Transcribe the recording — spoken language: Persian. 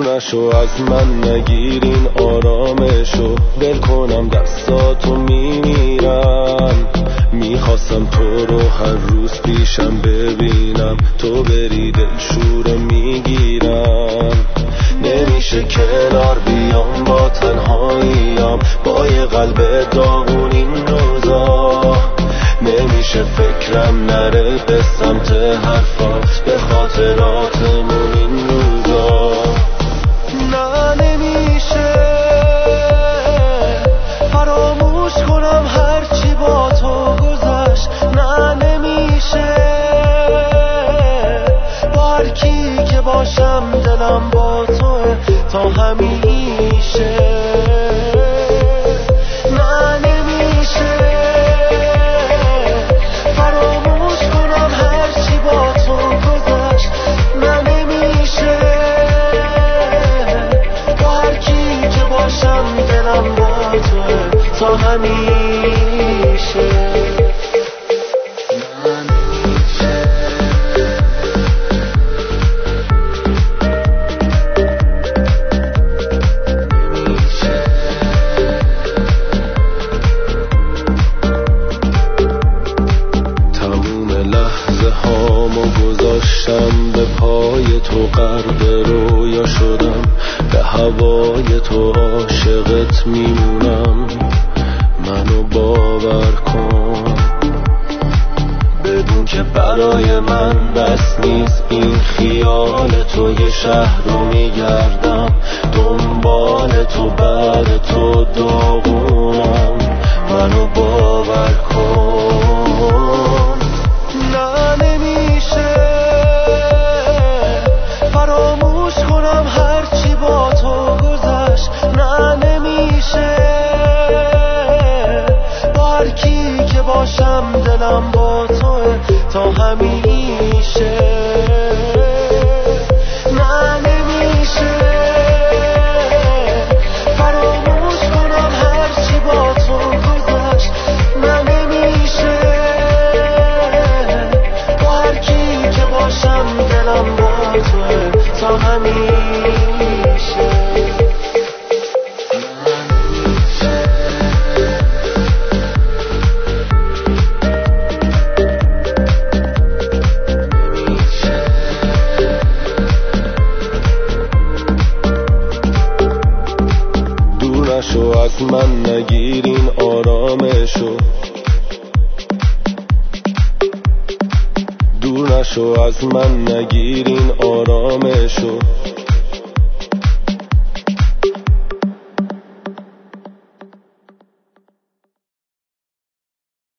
دورنشو از من نگیرین آرامشو، ول کنم دستاتو میمیرم. میخواستم تو رو هر روز پیشم ببینم، تو بری دلشورو میگیرم. نمیشه کنار بیام با تنهاییم، با یه قلب داغون این روزا. نمیشه فکرم نره به سمت حرفات، به خاطراتمون این روزا. نه نمیشه فراموش کنم هرچی با تو گذشت. نه نمیشه با هر کی که باشم دلم با توه تا همیشه. نه نمیشه فراموش کنم هرچی با تو گذشت. نه نمیشه با هر کی که باشم دلم با توه تا همیشه. به پای تو غرق رویا شدم، به هوای تو عاشقت میمونم. منو باور کن، بدون که برای من بس نیست این خیال تو. یه شهر رو میگردم دنبال تو، بعد تو داغونم. منو باور کن. نه نمیشه فراموش کنم هرچی با تو گذشت. نه نمیشه با هر کی که باشم دلم با توه تا همیشه. نه نمیشه فراموش کنم هرچی با تو گذشت. نه نمیشه با هر کی که باشم دلم با توه تا همیشه. دورنشو از من نگیرین آرامشو، دورنشو از من نگیرین آرامشو.